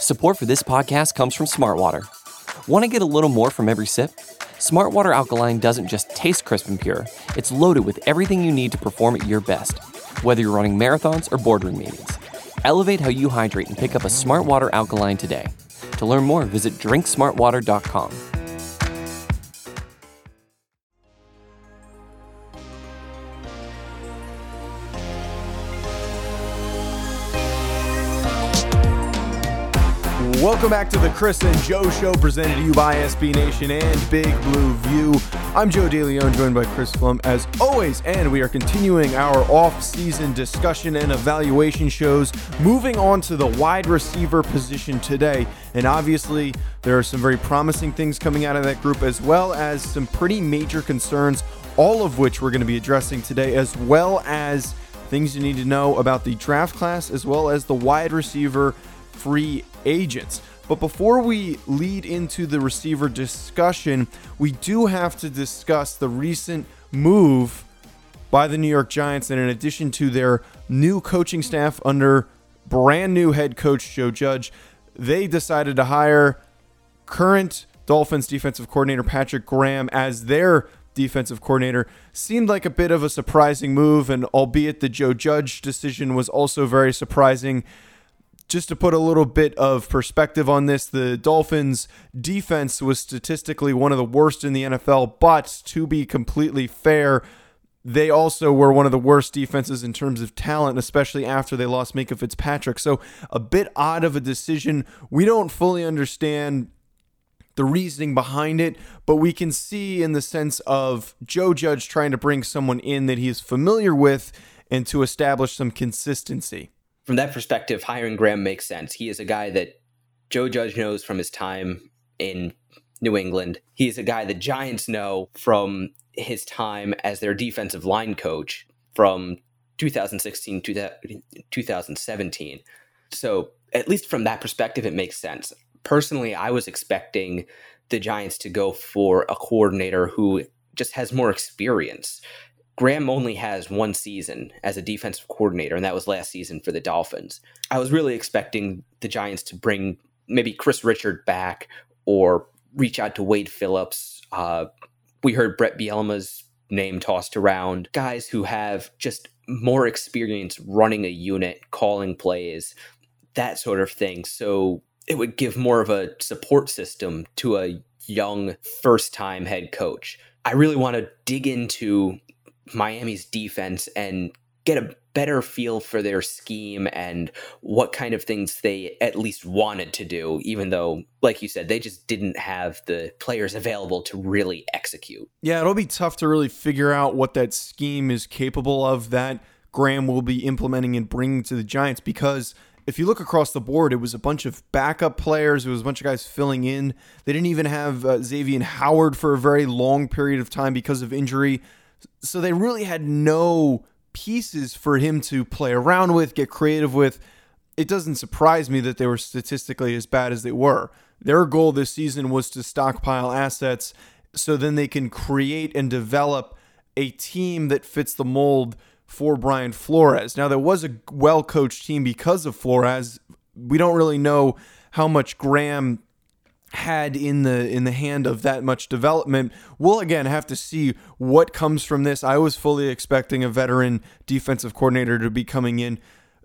Support for this podcast comes from Smartwater. Want to get a little more from every sip? Smartwater Alkaline doesn't just taste crisp and pure, it's loaded with everything you need to perform at your best, whether you're running marathons or boardroom meetings. Elevate how you hydrate and pick up a Smartwater Alkaline today. To learn more, visit drinksmartwater.com. Welcome back to the Chris and Joe Show, presented to you by SB Nation and Big Blue View. I'm Joe DeLeon, joined by Chris Flum as always, and we are continuing our off-season discussion and evaluation shows, moving on to the wide receiver position today. And obviously, there are some very promising things coming out of that group, as well as some pretty major concerns, all of which we're going to be addressing today, as well as things you need to know about the draft class, as well as the wide receiver free agents. But before we lead into the receiver discussion, we do have to discuss the recent move by the New York Giants, and in addition to their new coaching staff under brand new head coach Joe Judge, they decided to hire current Dolphins defensive coordinator Patrick Graham as their defensive coordinator. Seemed like a bit of a surprising move, and albeit the Joe Judge decision was also very surprising. Just to put a little bit of perspective on this, the Dolphins' defense was statistically one of the worst in the NFL, but to be completely fair, they also were one of the worst defenses in terms of talent, especially after they lost Minkah Fitzpatrick. So a bit odd of a decision. We don't fully understand the reasoning behind it, but we can see in the sense of Joe Judge trying to bring someone in that he is familiar with and to establish some consistency. From that perspective, hiring Graham makes sense. He is a guy that Joe Judge knows from his time in New England. He is a guy the Giants know from his time as their defensive line coach from 2016 to 2017. So at least from that perspective, it makes sense. Personally, I was expecting the Giants to go for a coordinator who just has more experience. Graham only has one season as a defensive coordinator, and that was last season for the Dolphins. I was really expecting the Giants to bring maybe Chris Richard back or reach out to Wade Phillips. We heard Brett Bielema's name tossed around. Guys who have just more experience running a unit, calling plays, that sort of thing. So it would give more of a support system to a young first-time head coach. I really want to dig into Miami's defense and get a better feel for their scheme and what kind of things they at least wanted to do, even though, like you said, they just didn't have the players available to really execute. Yeah, it'll be tough to really figure out what that scheme is capable of that Graham will be implementing and bringing to the Giants, because if you look across the board, it was a bunch of backup players. It was a bunch of guys filling in. They didn't even have Xavier Howard for a very long period of time because of injury. So they really had no pieces for him to play around with, get creative with. It doesn't surprise me that they were statistically as bad as they were. Their goal this season was to stockpile assets so then they can create and develop a team that fits the mold for Brian Flores. Now, there was a well-coached team because of Flores. We don't really know how much Graham had in the hand of that much development. We'll again have to see what comes from this. I was fully expecting a veteran defensive coordinator to be coming in.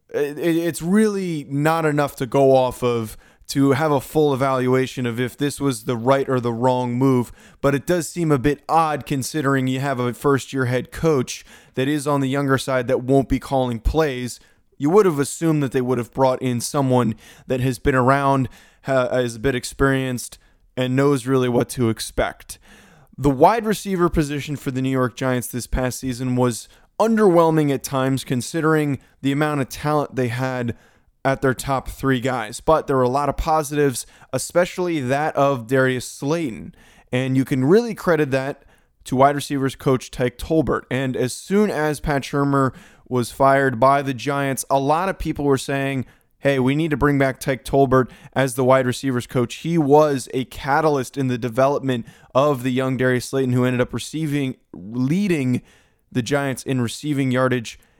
It's really not enough to go off of to have a full evaluation of if this was the right or the wrong move, but it does seem a bit odd considering you have a first-year head coach that is on the younger side that won't be calling plays. You would have assumed that they would have brought in someone that has been around, is a bit experienced, and knows really what to expect. The wide receiver position for the New York Giants this past season was underwhelming at times considering the amount of talent they had at their top three guys. But there were a lot of positives, especially that of Darius Slayton. And you can really credit that to wide receivers coach Tyke Tolbert. And as soon as Pat Shurmur was fired by the Giants, a lot of people were saying, hey, we need to bring back Tyke Tolbert as the wide receivers coach. He was a catalyst in the development of the young Darius Slayton, who ended up leading the Giants in receiving yardage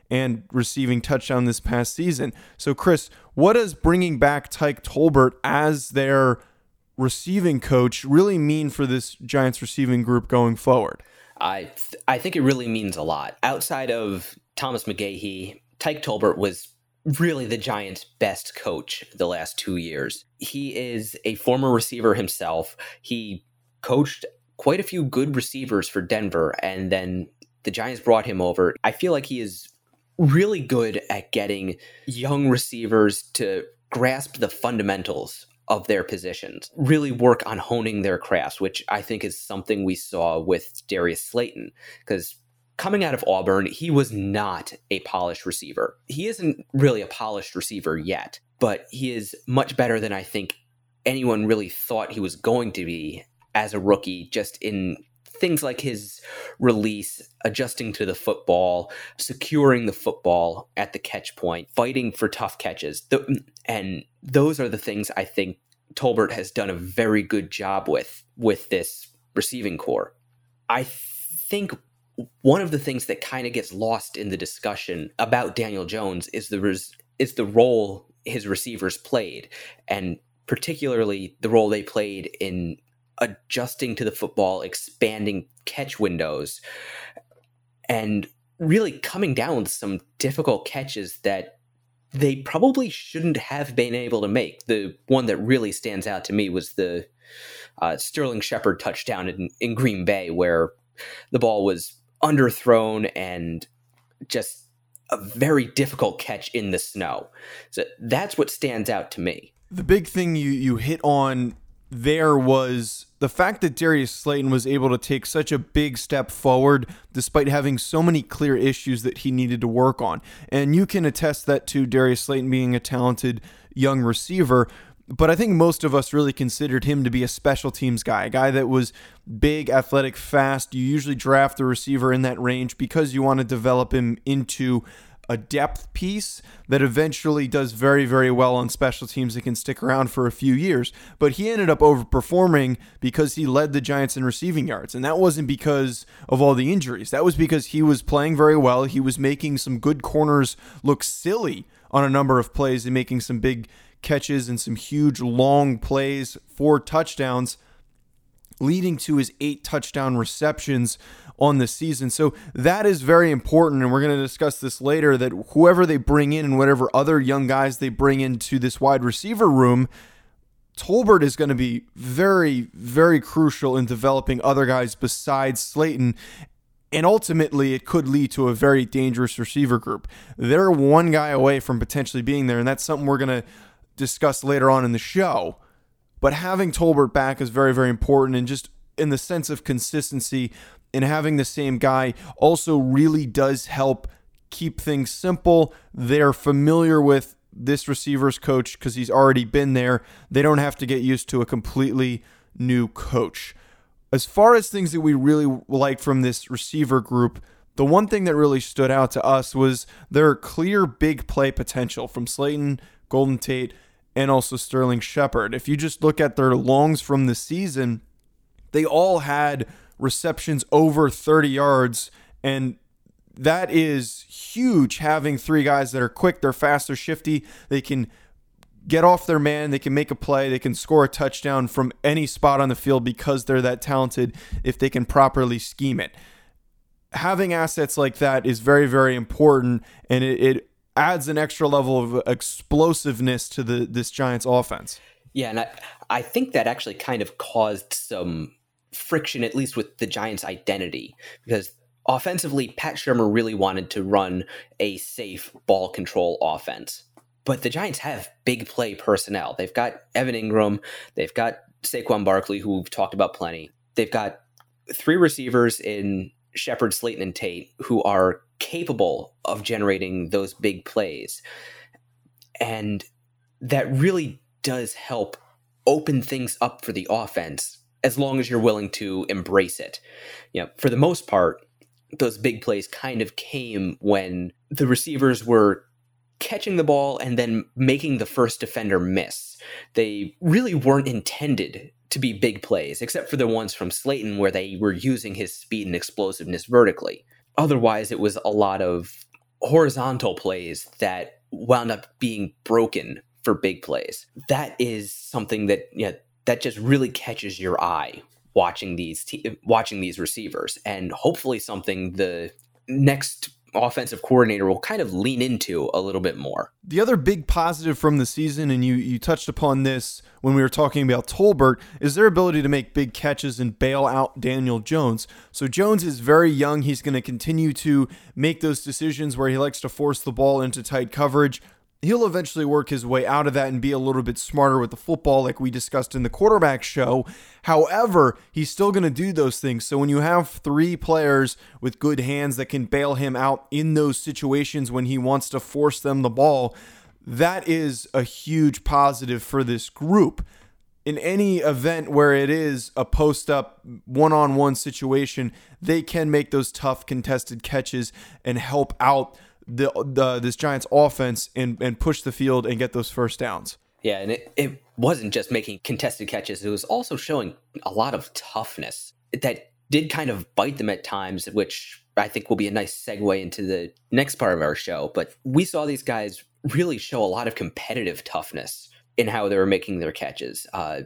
and receiving touchdown this past season. So, Chris, what does bringing back Tyke Tolbert as their receiving coach really mean for this Giants receiving group going forward? I think it really means a lot. Outside of Thomas McGahee, Tyke Tolbert was really the Giants' best coach the last 2 years. He is a former receiver himself. He coached quite a few good receivers for Denver, and then the Giants brought him over. I feel like he is really good at getting young receivers to grasp the fundamentals of their positions, really work on honing their crafts, which I think is something we saw with Darius Slayton, because coming out of Auburn, he was not a polished receiver. He isn't really a polished receiver yet, but he is much better than I think anyone really thought he was going to be as a rookie, just in things like his release, adjusting to the football, securing the football at the catch point, fighting for tough catches. And those are the things I think Tolbert has done a very good job with this receiving core. I think one of the things that kind of gets lost in the discussion about Daniel Jones is the role his receivers played, and particularly the role they played in adjusting to the football, expanding catch windows, and really coming down with some difficult catches that they probably shouldn't have been able to make. The one that really stands out to me was the Sterling Shepard touchdown in Green Bay, where the ball was underthrown and just a very difficult catch in the snow. So that's what stands out to me. The big thing you hit on there was the fact that Darius Slayton was able to take such a big step forward despite having so many clear issues that he needed to work on. And you can attest that to Darius Slayton being a talented young receiver. But I think most of us really considered him to be a special teams guy, a guy that was big, athletic, fast. You usually draft a receiver in that range because you want to develop him into a depth piece that eventually does very, very well on special teams that can stick around for a few years. But he ended up overperforming because he led the Giants in receiving yards. And that wasn't because of all the injuries. That was because he was playing very well. He was making some good corners look silly on a number of plays and making some big catches and some huge long plays for touchdowns, leading to his 8 touchdown receptions on the season. So that is very important, and we're going to discuss this later, that whoever they bring in and whatever other young guys they bring into this wide receiver room, Tolbert is going to be very, very crucial in developing other guys besides Slayton. And ultimately, it could lead to a very dangerous receiver group. They're one guy away from potentially being there, and that's something we're going to discuss later on in the show. But having Tolbert back is very, very important, and just in the sense of consistency and having the same guy also really does help keep things simple. They're familiar with this receiver's coach because he's already been there. They don't have to get used to a completely new coach. As far as things that we really liked from this receiver group, the one thing that really stood out to us was their clear big play potential from Slayton, Golden Tate, and also Sterling Shepard. If you just look at their longs from the season, they all had receptions over 30 yards, and that is huge, having 3 guys that are quick, they're fast, they're shifty, they can get off their man, they can make a play, they can score a touchdown from any spot on the field because they're that talented if they can properly scheme it. Having assets like that is very, very important, and it adds an extra level of explosiveness to this Giants offense. Yeah, and I think that actually kind of caused some friction, at least with the Giants' identity, because offensively, Pat Shurmur really wanted to run a safe ball control offense. But the Giants have big play personnel. They've got Evan Ingram, they've got Saquon Barkley, who we've talked about plenty. They've got 3 receivers in Shepard, Slayton, and Tate who are capable of generating those big plays. And that really does help open things up for the offense as long as you're willing to embrace it. You know, for the most part, those big plays kind of came when the receivers were catching the ball and then making the first defender miss. They really weren't intended to be big plays, except for the ones from Slayton where they were using his speed and explosiveness vertically. Otherwise, it was a lot of horizontal plays that wound up being broken for big plays. That is something that that just really catches your eye watching these receivers, and hopefully something the next offensive coordinator will kind of lean into a little bit more. The other big positive from the season, and you touched upon this when we were talking about Tolbert, is their ability to make big catches and bail out Daniel Jones. So Jones is very young. He's going to continue to make those decisions where he likes to force the ball into tight coverage. He'll eventually work his way out of that and be a little bit smarter with the football, like we discussed in the quarterback show. However, he's still going to do those things. So when you have three players with good hands that can bail him out in those situations when he wants to force them the ball, that is a huge positive for this group. In any event where it is a post-up one-on-one situation, they can make those tough contested catches and help out this Giants offense and push the field and get those first downs. Yeah, and it wasn't just making contested catches. It was also showing a lot of toughness that did kind of bite them at times, which I think will be a nice segue into the next part of our show. But we saw these guys really show a lot of competitive toughness in how they were making their catches.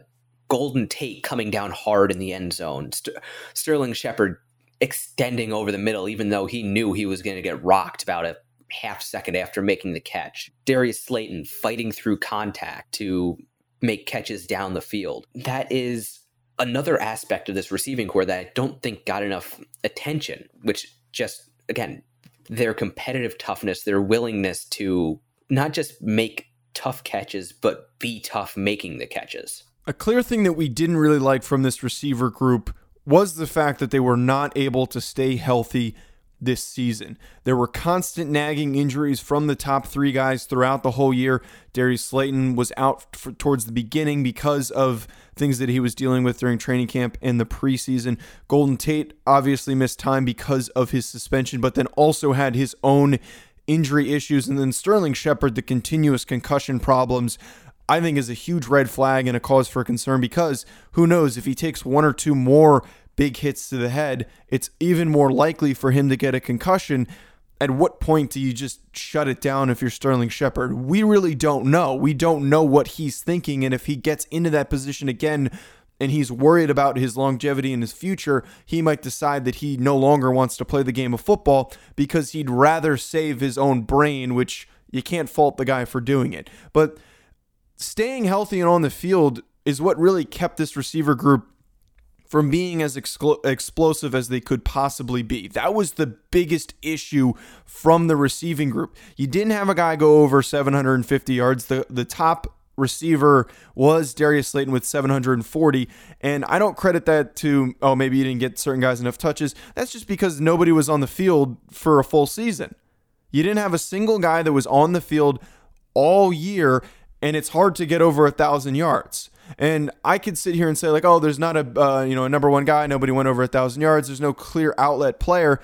Golden Tate coming down hard in the end zone. Sterling Shepard extending over the middle, even though he knew he was going to get rocked about a half second after making the catch. Darius Slayton fighting through contact to make catches down the field. That is another aspect of this receiving core that I don't think got enough attention, which just, again, their competitive toughness, their willingness to not just make tough catches, but be tough making the catches. A clear thing that we didn't really like from this receiver group was the fact that they were not able to stay healthy this season. There were constant nagging injuries from the top three guys throughout the whole year. Darius Slayton was out towards the beginning because of things that he was dealing with during training camp and the preseason. Golden Tate obviously missed time because of his suspension, but then also had his own injury issues. And then Sterling Shepard, the continuous concussion problems, I think is a huge red flag and a cause for concern, because who knows, if he takes one or two more big hits to the head, it's even more likely for him to get a concussion. At what point do you just shut it down if you're Sterling Shepard? We really don't know. We don't know what he's thinking, and if he gets into that position again and he's worried about his longevity and his future, he might decide that he no longer wants to play the game of football because he'd rather save his own brain, which you can't fault the guy for doing it. But staying healthy and on the field is what really kept this receiver group from being as explosive as they could possibly be. That was the biggest issue from the receiving group. You didn't have a guy go over 750 yards. The top receiver was Darius Slayton with 740, and I don't credit that to, maybe you didn't get certain guys enough touches. That's just because nobody was on the field for a full season. You didn't have a single guy that was on the field all year, and it's hard to get over 1,000 yards. And I could sit here and say, like, there's not a number one guy. Nobody went over 1,000 yards. There's no clear outlet player.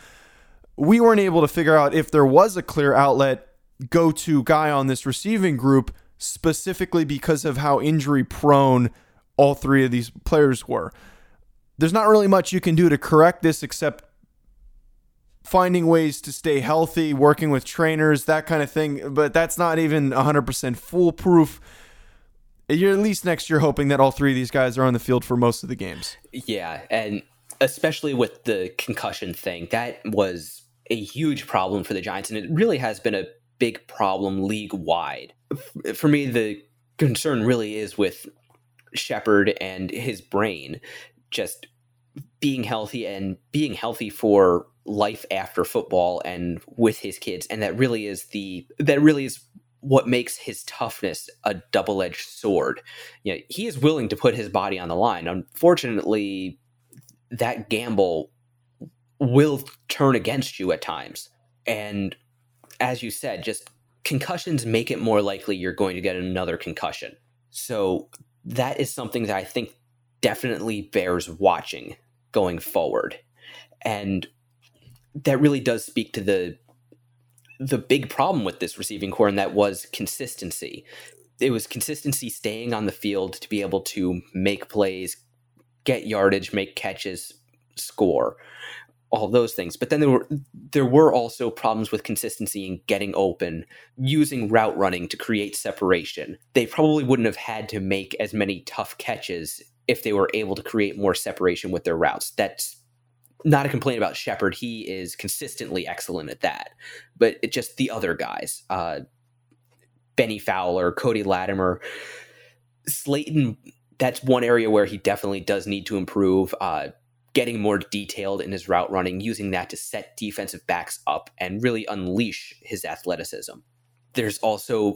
We weren't able to figure out if there was a clear outlet go-to guy on this receiving group, specifically because of how injury prone all three of these players were. There's not really much you can do to correct this except finding ways to stay healthy, working with trainers, that kind of thing. But that's not even 100% foolproof. You're at least next year hoping that all three of these guys are on the field for most of the games. Yeah, and especially with the concussion thing, that was a huge problem for the Giants, and it really has been a big problem league-wide. For me, the concern really is with Shepard and his brain just being healthy and being healthy for life after football and with his kids, and that really is what makes his toughness a double-edged sword. He is willing to put his body on the line. Unfortunately, that gamble will turn against you at times. And as you said, just concussions make it more likely you're going to get another concussion. So that is something that I think definitely bears watching going forward. And that really does speak to the big problem with this receiving core, and that was consistency. It was consistency staying on the field to be able to make plays, get yardage, make catches, score. all those things. But then there were also problems with consistency in getting open, using route running to create separation. They probably wouldn't have had to make as many tough catches if they were able to create more separation with their routes. That's not a complaint about Shepard. He is consistently excellent at that. But it's just the other guys, Benny Fowler, Cody Latimer, Slayton, that's one area where he definitely does need to improve, getting more detailed in his route running, using that to set defensive backs up and really unleash his athleticism. There's also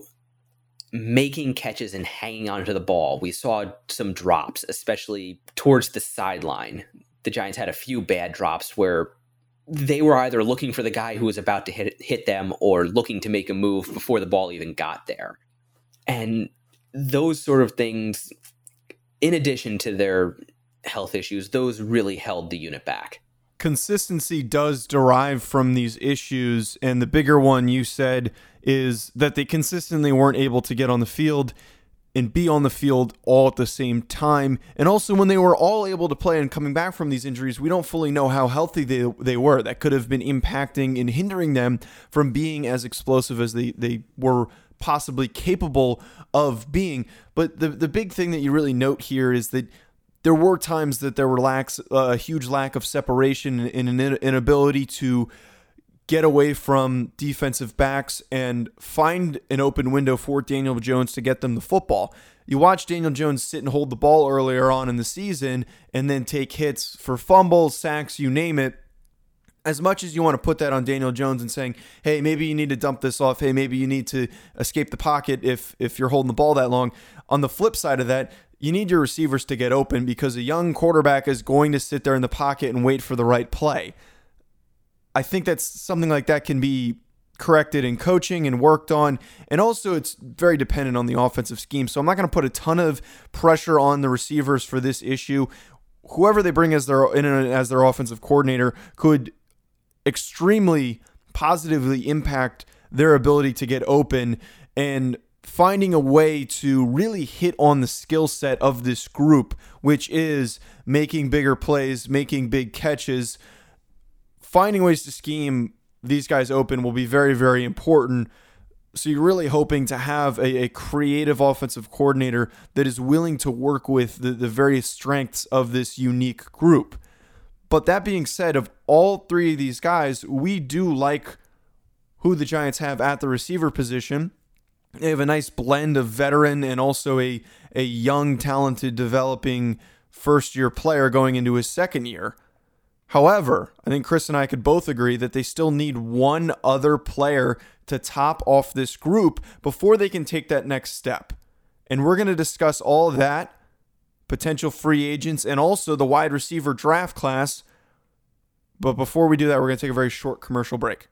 making catches and hanging onto the ball. We saw some drops, especially towards the sideline. The Giants had a few bad drops where they were either looking for the guy who was about to hit them or looking to make a move before the ball even got there. And those sort of things, in addition to their health issues, those really held the unit back. Consistency does derive from these issues, and the bigger one you said is that they consistently weren't able to get on the field and be on the field all at the same time. And also, when they were all able to play and coming back from these injuries, we don't fully know how healthy they were. That could have been impacting and hindering them from being as explosive as they were possibly capable of being. But the big thing that you really note here is that there were times that there were a huge lack of separation and an inability to get away from defensive backs and find an open window for Daniel Jones to get them the football. You watch Daniel Jones sit and hold the ball earlier on in the season and then take hits for fumbles, sacks, you name it. As much as you want to put that on Daniel Jones and saying, hey, maybe you need to dump this off. Hey, maybe you need to escape the pocket if you're holding the ball that long. On the flip side of that, you need your receivers to get open because a young quarterback is going to sit there in the pocket and wait for the right play. I think that's something like that can be corrected in coaching and worked on. And also, it's very dependent on the offensive scheme. So I'm not going to put a ton of pressure on the receivers for this issue. Whoever they bring as their offensive coordinator could extremely positively impact their ability to get open, and finding a way to really hit on the skill set of this group, which is making bigger plays, making big catches. Finding ways to scheme these guys open will be very, very important. So you're really hoping to have a creative offensive coordinator that is willing to work with the various strengths of this unique group. But that being said, of all three of these guys, we do like who the Giants have at the receiver position. They have a nice blend of veteran and also a young, talented, developing first-year player going into his second year. However, I think Chris and I could both agree that they still need one other player to top off this group before they can take that next step. And we're going to discuss all of that, potential free agents, and also the wide receiver draft class. But before we do that, we're going to take a very short commercial break.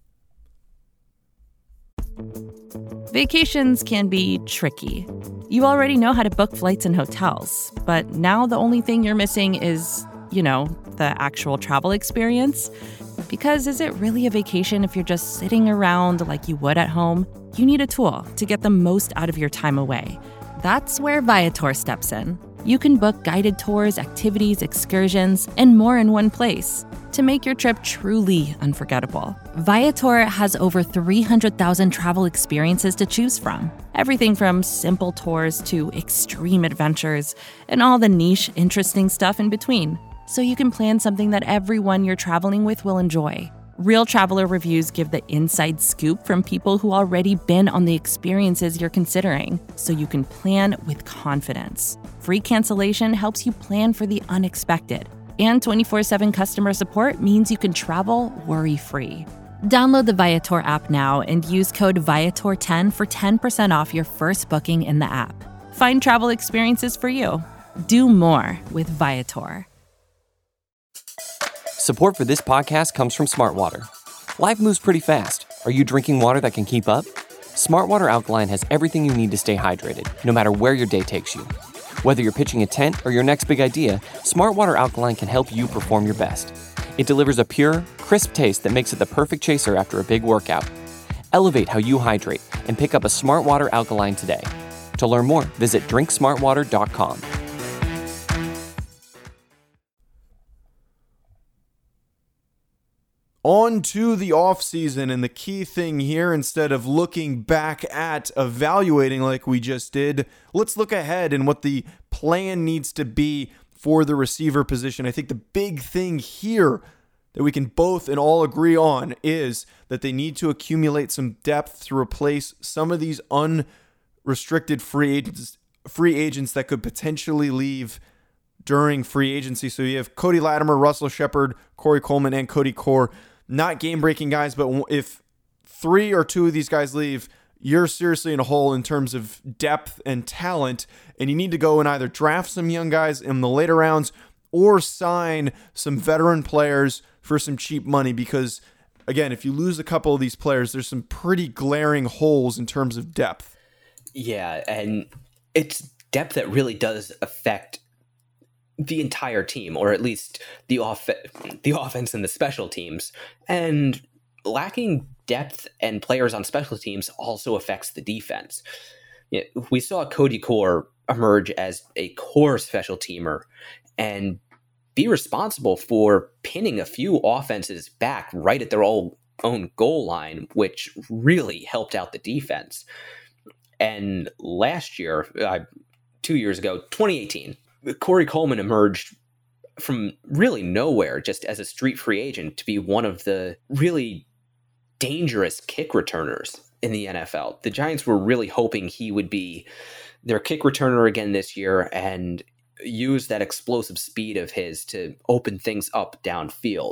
Vacations can be tricky. You already know how to book flights and hotels, but now the only thing you're missing is, the actual travel experience. Because is it really a vacation if you're just sitting around like you would at home? You need a tool to get the most out of your time away. That's where Viator steps in. You can book guided tours, activities, excursions, and more in one place to make your trip truly unforgettable. Viator has over 300,000 travel experiences to choose from. Everything from simple tours to extreme adventures and all the niche, interesting stuff in between. So you can plan something that everyone you're traveling with will enjoy. Real traveler reviews give the inside scoop from people who already been on the experiences you're considering, so you can plan with confidence. Free cancellation helps you plan for the unexpected. And 24/7 customer support means you can travel worry-free. Download the Viator app now and use code Viator10 for 10% off your first booking in the app. Find travel experiences for you. Do more with Viator. Support for this podcast comes from Smartwater. Life moves pretty fast. Are you drinking water that can keep up? Smartwater Alkaline has everything you need to stay hydrated, no matter where your day takes you. Whether you're pitching a tent or your next big idea, Smartwater Alkaline can help you perform your best. It delivers a pure, crisp taste that makes it the perfect chaser after a big workout. Elevate how you hydrate and pick up a Smartwater Alkaline today. To learn more, visit drinksmartwater.com. On to the offseason, and the key thing here, instead of looking back at evaluating like we just did, let's look ahead and what the plan needs to be for the receiver position. I think the big thing here that we can both and all agree on is that they need to accumulate some depth to replace some of these unrestricted free agents that could potentially leave during free agency. So you have Cody Latimer, Russell Shepard, Corey Coleman, and Cody Core. Not game-breaking guys, but if 3 or 2 of these guys leave, you're seriously in a hole in terms of depth and talent, and you need to go and either draft some young guys in the later rounds or sign some veteran players for some cheap money because, again, if you lose a couple of these players, there's some pretty glaring holes in terms of depth. Yeah, and it's depth that really does affect the entire team, or at least the offense and the special teams. And lacking depth and players on special teams also affects the defense. We saw Cody Core emerge as a core special teamer and be responsible for pinning a few offenses back right at their own goal line, which really helped out the defense. And last year, 2 years ago, 2018, Corey Coleman emerged from really nowhere just as a street free agent to be one of the really dangerous kick returners in the NFL. The Giants were really hoping he would be their kick returner again this year and use that explosive speed of his to open things up downfield.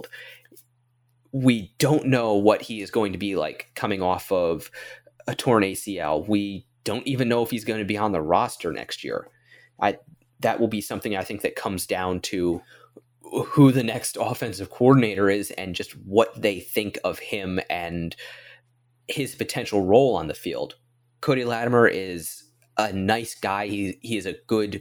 We don't know what he is going to be like coming off of a torn ACL. We don't even know if he's going to be on the roster next year. That will be something I think that comes down to who the next offensive coordinator is and just what they think of him and his potential role on the field. Cody Latimer is a nice guy. He's a good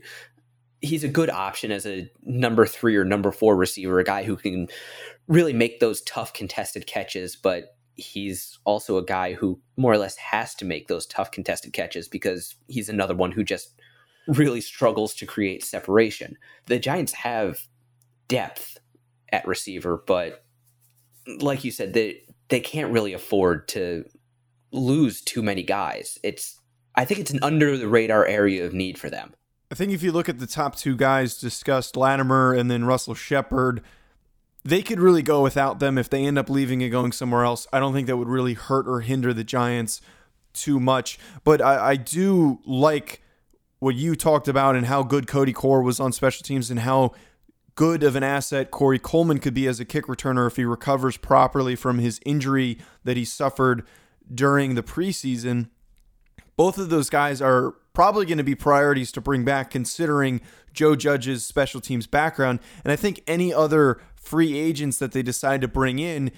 option as a number 3 or number 4 receiver, a guy who can really make those tough contested catches, but he's also a guy who more or less has to make those tough contested catches because he's another one who just really struggles to create separation. The Giants have depth at receiver, but like you said, they can't really afford to lose too many guys. I think it's an under the radar area of need for them. I think if you look at the top 2 guys discussed, Latimer and then Russell Shepard, they could really go without them if they end up leaving and going somewhere else. I don't think that would really hurt or hinder the Giants too much. But I do like what you talked about and how good Cody Core was on special teams and how good of an asset Corey Coleman could be as a kick returner if he recovers properly from his injury that he suffered during the preseason. Both of those guys are probably going to be priorities to bring back considering Joe Judge's special teams background. And I think any other free agents that they decide to bring in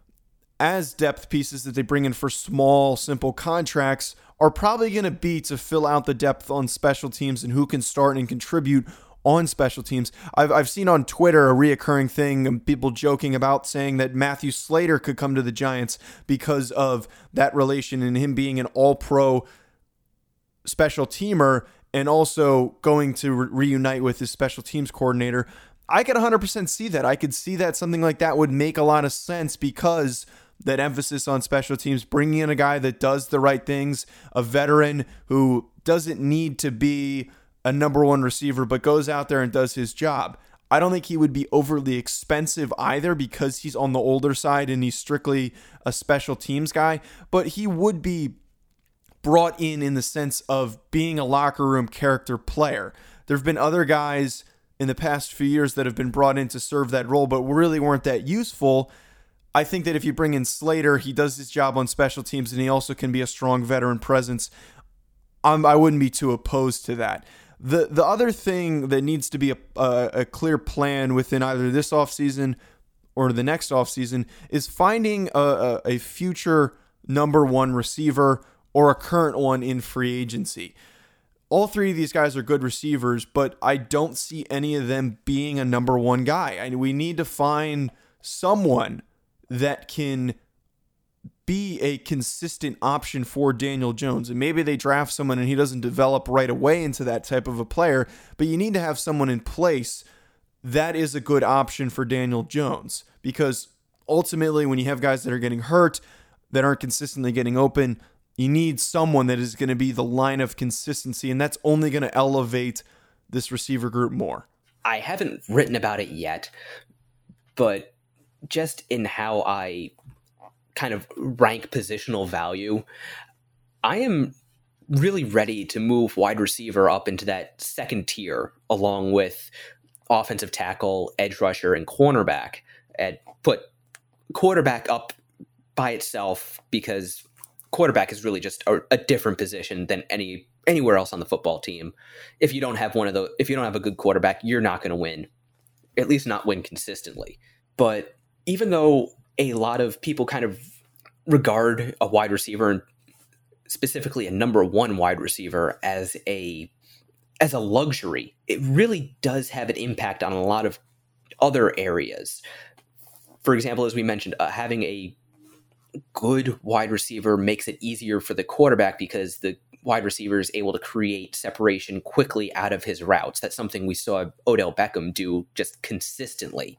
as depth pieces that they bring in for small, simple contracts are probably going to be to fill out the depth on special teams and who can start and contribute on special teams. I've seen on Twitter a reoccurring thing, people joking about saying that Matthew Slater could come to the Giants because of that relation and him being an all-pro special teamer and also going to reunite with his special teams coordinator. I could 100% see that. I could see that something like that would make a lot of sense because that emphasis on special teams, bringing in a guy that does the right things, a veteran who doesn't need to be a number 1 receiver, but goes out there and does his job. I don't think he would be overly expensive either because he's on the older side and he's strictly a special teams guy, but he would be brought in the sense of being a locker room character player. There have been other guys in the past few years that have been brought in to serve that role, but really weren't that useful. I think that if you bring in Slater, he does his job on special teams and he also can be a strong veteran presence. I wouldn't be too opposed to that. The other thing that needs to be a clear plan within either this offseason or the next offseason is finding a future number 1 receiver or a current one in free agency. All 3 of these guys are good receivers, but I don't see any of them being a number 1 guy. We need to find someone that can be a consistent option for Daniel Jones. And maybe they draft someone and he doesn't develop right away into that type of a player, but you need to have someone in place that is a good option for Daniel Jones because ultimately, when you have guys that are getting hurt, that aren't consistently getting open, you need someone that is going to be the line of consistency, and that's only going to elevate this receiver group more. I haven't written about it yet, but just in how I kind of rank positional value, I am really ready to move wide receiver up into that second tier along with offensive tackle, edge rusher, and cornerback, and put quarterback up by itself because quarterback is really just a different position than anywhere else on the football team. If you don't have if you don't have a good quarterback, you're not going to win, at least not win consistently. But even though a lot of people kind of regard a wide receiver, and specifically a number one wide receiver, as a luxury, it really does have an impact on a lot of other areas. For example, as we mentioned, having a good wide receiver makes it easier for the quarterback because the wide receiver is able to create separation quickly out of his routes. That's something we saw Odell Beckham do just consistently,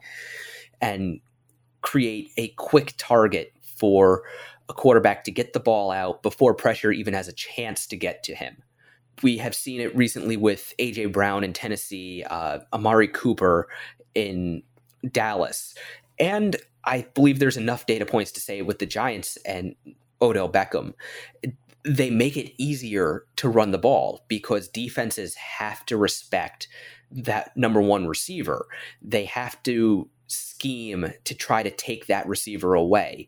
and create a quick target for a quarterback to get the ball out before pressure even has a chance to get to him. We have seen it recently with A.J. Brown in Tennessee, Amari Cooper in Dallas, and I believe there's enough data points to say with the Giants and Odell Beckham, they make it easier to run the ball because defenses have to respect that number one receiver. They have to scheme to try to take that receiver away.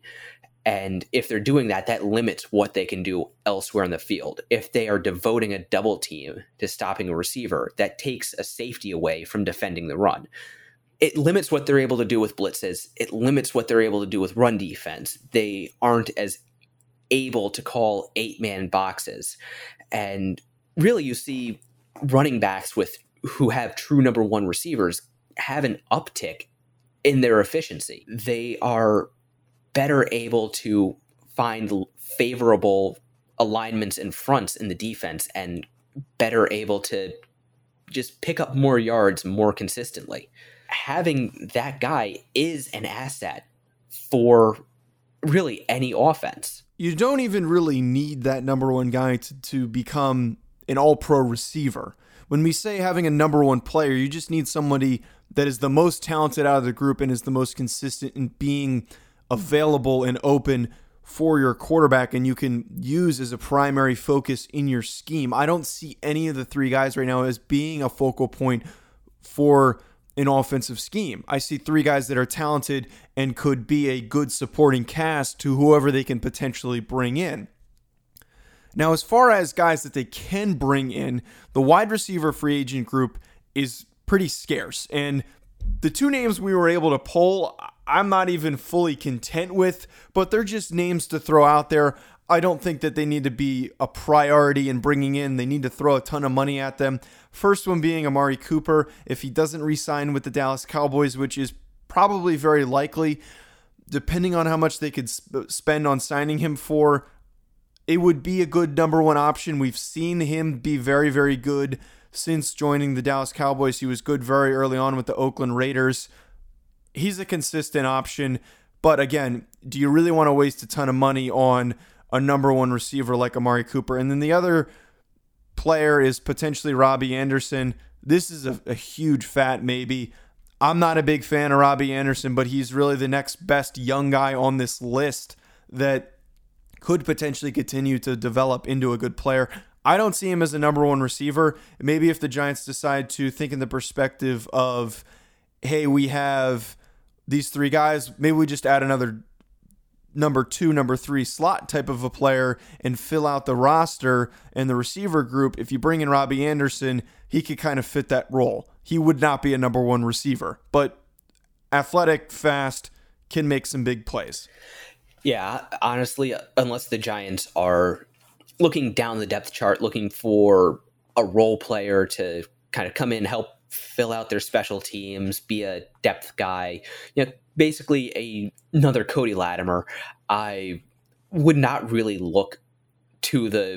And if they're doing that, that limits what they can do elsewhere in the field. If they are devoting a double team to stopping a receiver, that takes a safety away from defending the run. It limits what they're able to do with blitzes. It limits what they're able to do with run defense. They aren't as able to call 8-man boxes. And really, you see running backs who have true number one receivers have an uptick in their efficiency. They are better able to find favorable alignments and fronts in the defense and better able to just pick up more yards more consistently. Having that guy is an asset for really any offense. You don't even really need that number one guy to become an all-pro receiver. When we say having a number one player, you just need somebody that is the most talented out of the group and is the most consistent in being available and open for your quarterback, and you can use as a primary focus in your scheme. I don't see any of the three guys right now as being a focal point for an offensive scheme. I see three guys that are talented and could be a good supporting cast to whoever they can potentially bring in. Now, as far as guys that they can bring in, the wide receiver free agent group is pretty scarce. And the two names we were able to pull, I'm not even fully content with, but they're just names to throw out there. I don't think that they need to be a priority in bringing in. They need to throw a ton of money at them. First one being Amari Cooper. If he doesn't re-sign with the Dallas Cowboys, which is probably very likely, depending on how much they could spend on signing him for, it would be a good number one option. We've seen him be very, very good since joining the Dallas Cowboys. He was good very early on with the Oakland Raiders. He's a consistent option. But again, do you really want to waste a ton of money on a number one receiver like Amari Cooper? And then the other player is potentially Robbie Anderson. This is a huge fat maybe. I'm not a big fan of Robbie Anderson, but he's really the next best young guy on this list that could potentially continue to develop into a good player. I don't see him as a number one receiver. Maybe if the Giants decide to think in the perspective of, hey, we have these three guys, maybe we just add another number 2, number 3 slot type of a player and fill out the roster and the receiver group. If you bring in Robbie Anderson, he could kind of fit that role. He would not be a number one receiver, but athletic, fast, can make some big plays. Yeah, honestly, unless the Giants are looking down the depth chart, looking for a role player to kind of come in, help fill out their special teams, be a depth guy, basically another Cody Latimer, I would not really look to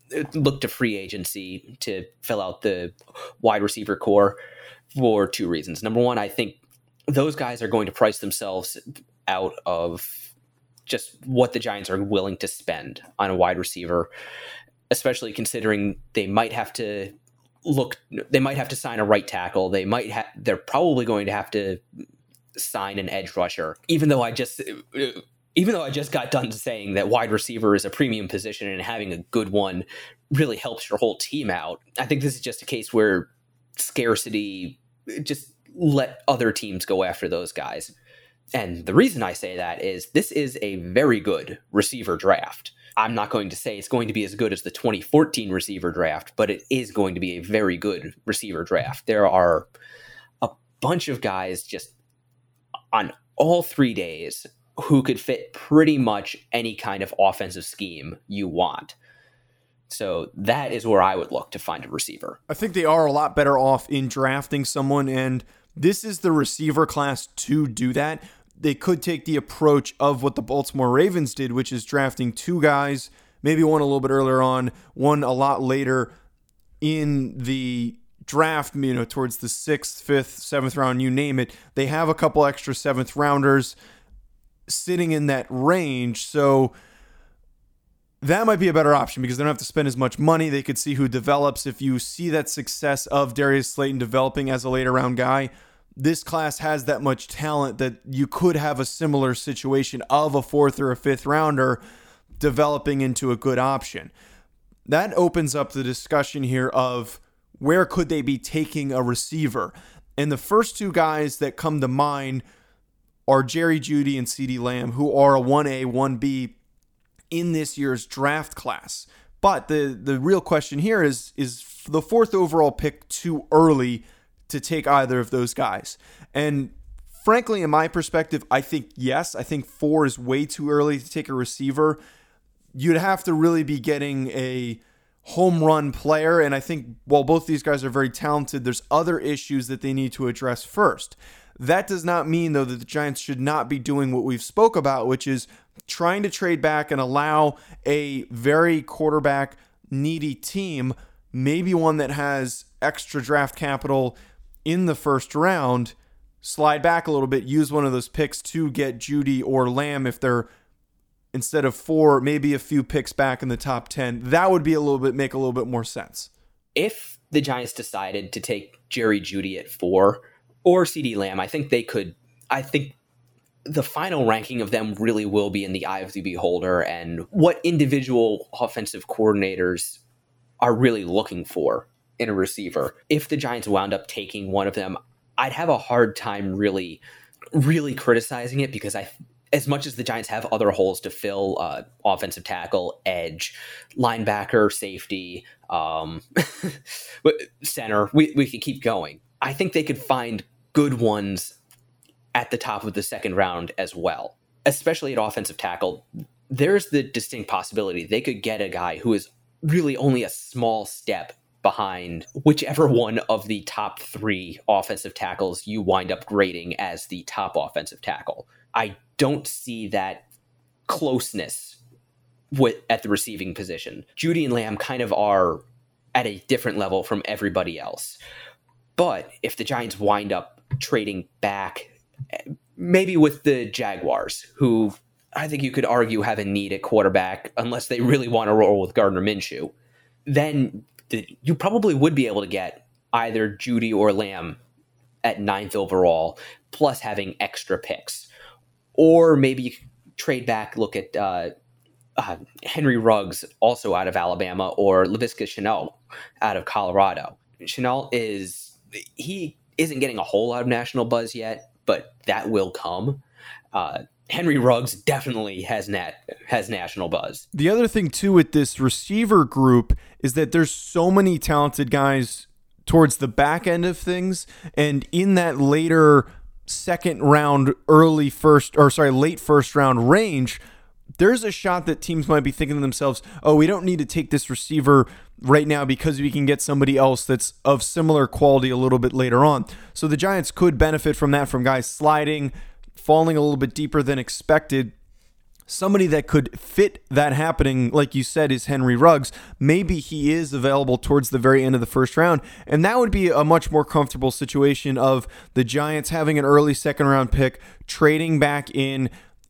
free agency to fill out the wide receiver core for two reasons. Number one, I think those guys are going to price themselves out of just what the Giants are willing to spend on a wide receiver, especially considering they might have to sign a right tackle. They're probably going to have to sign an edge rusher, even though I just got done saying that wide receiver is a premium position and having a good one really helps your whole team out. I think this is just a case where scarcity, just let other teams go after those guys. And the reason I say that is this is a very good receiver draft. I'm not going to say it's going to be as good as the 2014 receiver draft, but it is going to be a very good receiver draft. There are a bunch of guys just on all 3 days who could fit pretty much any kind of offensive scheme you want. So that is where I would look to find a receiver. I think they are a lot better off in drafting someone, and this is the receiver class to do that. They could take the approach of what the Baltimore Ravens did, which is drafting 2 guys, maybe one a little bit earlier on, one a lot later in the draft, towards the 6th, 5th, 7th round, you name it. They have a couple extra 7th rounders sitting in that range, so that might be a better option because they don't have to spend as much money. They could see who develops. If you see that success of Darius Slayton developing as a later round guy, this class has that much talent that you could have a similar situation of a 4th or a 5th rounder developing into a good option. That opens up the discussion here of where could they be taking a receiver? And the first 2 guys that come to mind are Jerry Jeudy and CeeDee Lamb, who are a 1A, 1B in this year's draft class. But the real question here is the 4th overall pick too early to take either of those guys? And frankly, in my perspective, I think yes. I think 4 is way too early to take a receiver. You'd have to really be getting a home run player. And I think while both these guys are very talented, there's other issues that they need to address first. That does not mean, though, that the Giants should not be doing what we've spoke about, which is trying to trade back and allow a very quarterback needy team, maybe one that has extra draft capital in the first round, slide back a little bit, use one of those picks to get Jeudy or Lamb if they're, instead of 4, maybe a few picks back in the top 10. That would be make a little bit more sense. If the Giants decided to take Jerry Jeudy at 4 or CeeDee Lamb, I think the final ranking of them really will be in the eye of the beholder and what individual offensive coordinators are really looking for in a receiver. If the Giants wound up taking one of them, I'd have a hard time really, really criticizing it because as much as the Giants have other holes to fill, offensive tackle, edge, linebacker, safety, center, we could keep going. I think they could find good ones at the top of the 2nd round as well, especially at offensive tackle. There's the distinct possibility they could get a guy who is really only a small step behind whichever one of the top 3 offensive tackles you wind up grading as the top offensive tackle. I don't see that closeness at the receiving position. Jeudy and Lamb kind of are at a different level from everybody else. But if the Giants wind up trading back, maybe with the Jaguars, who I think you could argue have a need at quarterback unless they really want to roll with Gardner Minshew, then you probably would be able to get either Jeudy or Lamb at 9th overall, plus having extra picks. Or maybe you trade back, look at Henry Ruggs, also out of Alabama, or Laviska Shenault out of Colorado. Shenault he isn't getting a whole lot of national buzz yet, but that will come. Henry Ruggs definitely has national buzz. The other thing, too, with this receiver group is that there's so many talented guys towards the back end of things, and in that later 2nd round, late 1st round range, there's a shot that teams might be thinking to themselves, oh, we don't need to take this receiver right now because we can get somebody else that's of similar quality a little bit later on. So the Giants could benefit from that, from guys sliding, falling a little bit deeper than expected. Somebody that could fit that happening, like you said, is Henry Ruggs. Maybe he is available towards the very end of the 1st round, and that would be a much more comfortable situation of the Giants having an early 2nd round pick, trading back in,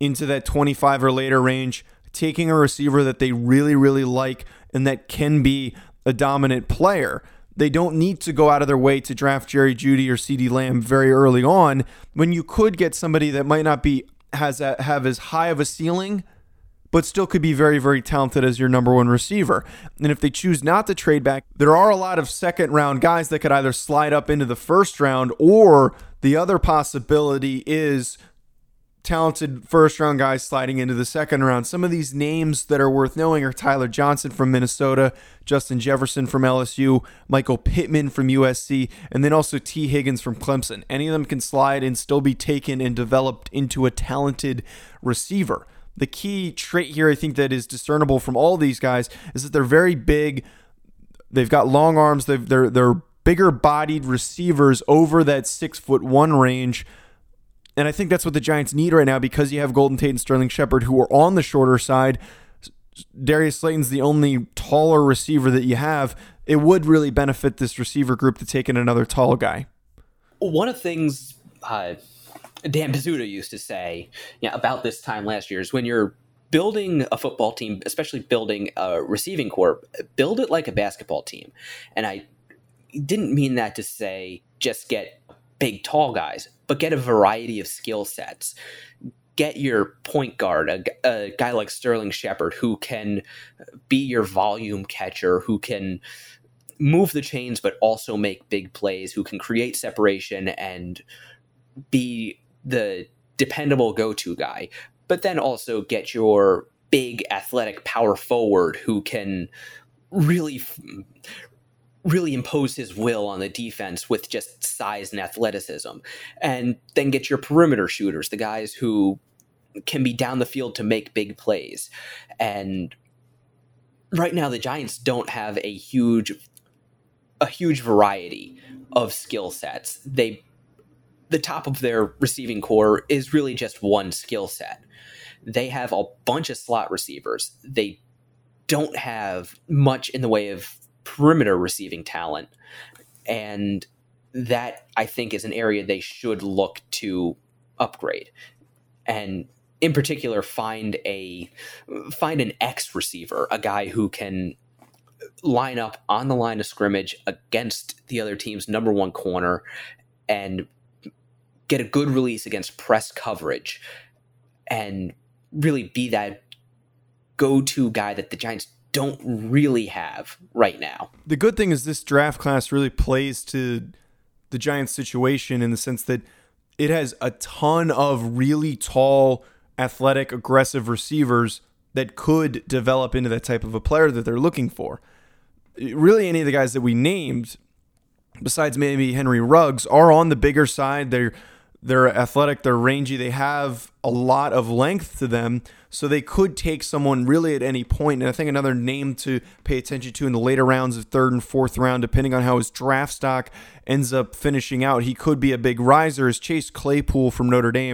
into that 25 or later range, taking a receiver that they really, really like and that can be a dominant player. They don't need to go out of their way to draft Jerry Jeudy or CeeDee Lamb very early on when you could get somebody that might not have as high of a ceiling, but still could be very, very talented as your number one receiver. And if they choose not to trade back, there are a lot of second round guys that could either slide up into the first round, or the other possibility is talented first round guys sliding into the second round. Some of these names that are worth knowing are Tyler Johnson from Minnesota, Justin Jefferson from LSU, Michael Pittman from USC, and then also T. Higgins from Clemson. Any of them can slide and still be taken and developed into a talented receiver. The key trait here, I think, that is discernible from all these guys is that they're very big. They've got long arms. They're bigger bodied receivers over that 6'1" range. And I think that's what the Giants need right now, because you have Golden Tate and Sterling Shepard, who are on the shorter side. Darius Slayton's the only taller receiver that you have. It would really benefit this receiver group to take in another tall guy. One of the things Dan Pizzuto used to say about this time last year is when you're building a football team, especially building a receiving corps, build it like a basketball team. And I didn't mean that to say just get big, tall guys, but get a variety of skill sets. Get your point guard, a guy like Sterling Shepard, who can be your volume catcher, who can move the chains but also make big plays, who can create separation and be the dependable go-to guy. But then also get your big athletic power forward who can really impose his will on the defense with just size and athleticism. And then get your perimeter shooters, the guys who can be down the field to make big plays. And right now the Giants don't have a huge variety of skill sets. The top of their receiving core is really just one skill set. They have a bunch of slot receivers. They don't have much in the way of perimeter receiving talent. And that, I think, is an area they should look to upgrade. And in particular, find an X receiver, a guy who can line up on the line of scrimmage against the other team's number one corner and get a good release against press coverage and really be that go-to guy that the Giants don't really have right now. The good thing is this draft class really plays to the Giants' situation in the sense that it has a ton of really tall, athletic, aggressive receivers that could develop into that type of a player that they're looking for. Really, any of the guys that we named, besides maybe Henry Ruggs, are on the bigger side. They're athletic, they're rangy, they have a lot of length to them, so they could take someone really at any point. And I think another name to pay attention to in the later rounds of third and fourth round, depending on how his draft stock ends up finishing out, he could be a big riser, is Chase Claypool from Notre Dame.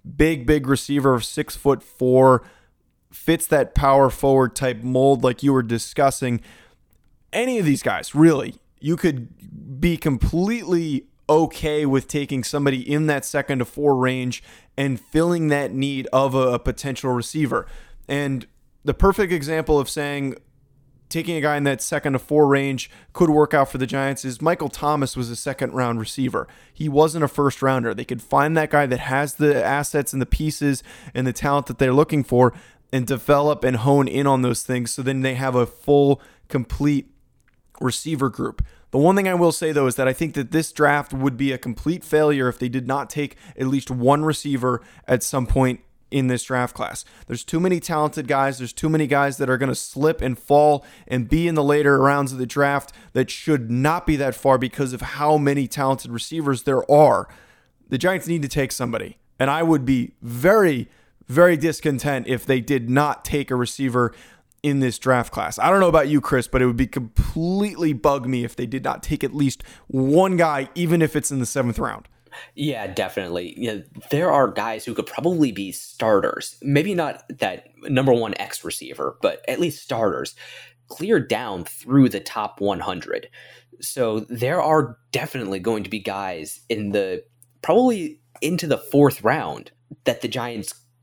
Big receiver of 6'4", fits that power forward type mold like you were discussing. Any of these guys, really, you could be completely okay with taking somebody in that 2nd to 4 range and filling that need of a potential receiver. And the perfect example of saying taking a guy in that 2nd to 4 range could work out for the Giants is Michael Thomas was a 2nd round receiver. He wasn't a first rounder. They could find that guy that has the assets and the pieces and the talent that they're looking for and develop and hone in on those things, so then they have a full, complete receiver group. The one thing I will say, though, is that I think that this draft would be a complete failure if they did not take at least one receiver at some point in this draft class. There's too many talented guys. There's too many guys that are going to slip and fall and be in the later rounds of the draft that should not be that far because of how many talented receivers there are. The Giants need to take somebody, and I would be very, very discontent if they did not take a receiver in this draft class. I don't know about you, Chris, but it would be completely bug me if they did not take at least one guy, even if it's in the 7th round. Yeah, definitely. There are guys who could probably be starters. Maybe not that number one X receiver, but at least starters clear down through the top 100. So there are definitely going to be guys probably into the 4th round that the Giants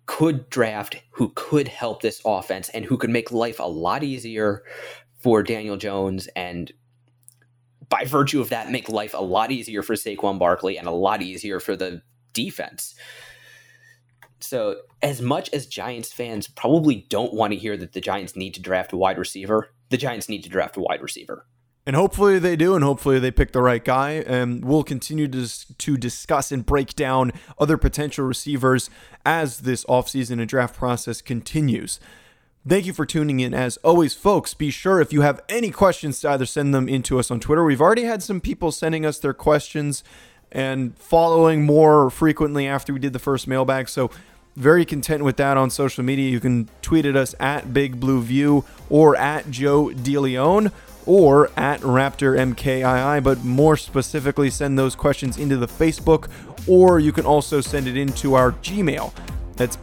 could draft, who could help this offense, and who could make life a lot easier for Daniel Jones, and by virtue of that, make life a lot easier for Saquon Barkley and a lot easier for the defense. So as much as Giants fans probably don't want to hear that the Giants need to draft a wide receiver, the Giants need to draft a wide receiver. And hopefully they do, and hopefully they pick the right guy. And we'll continue to discuss and break down other potential receivers as this offseason and draft process continues. Thank you for tuning in. As always, folks, be sure if you have any questions to either send them into us on Twitter. We've already had some people sending us their questions and following more frequently after we did the first mailbag. So very content with that on social media. You can tweet at us at Big Blue View or at Joe DeLeon or at Raptor MKII, but more specifically, send those questions into the Facebook, or you can also send it into our Gmail. That's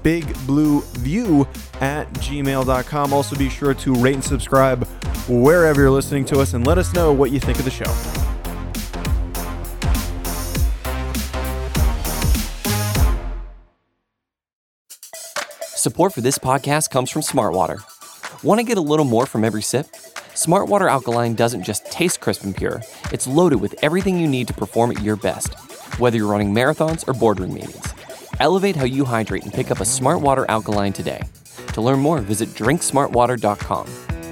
bigblueview@gmail.com. Also be sure to rate and subscribe wherever you're listening to us and let us know what you think of the show. Support for this podcast comes from Smartwater. Want to get a little more from every sip? Smartwater Alkaline doesn't just taste crisp and pure, it's loaded with everything you need to perform at your best, whether you're running marathons or boardroom meetings. Elevate how you hydrate and pick up a Smartwater Alkaline today. To learn more, visit drinksmartwater.com.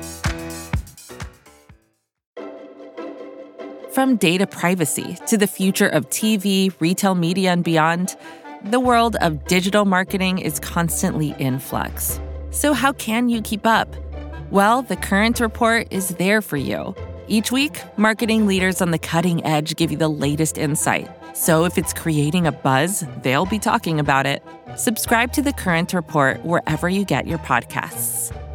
From data privacy to the future of TV, retail media, and beyond, the world of digital marketing is constantly in flux. So how can you keep up? Well, The Current Report is there for you. Each week, marketing leaders on the cutting edge give you the latest insight. So if it's creating a buzz, they'll be talking about it. Subscribe to The Current Report wherever you get your podcasts.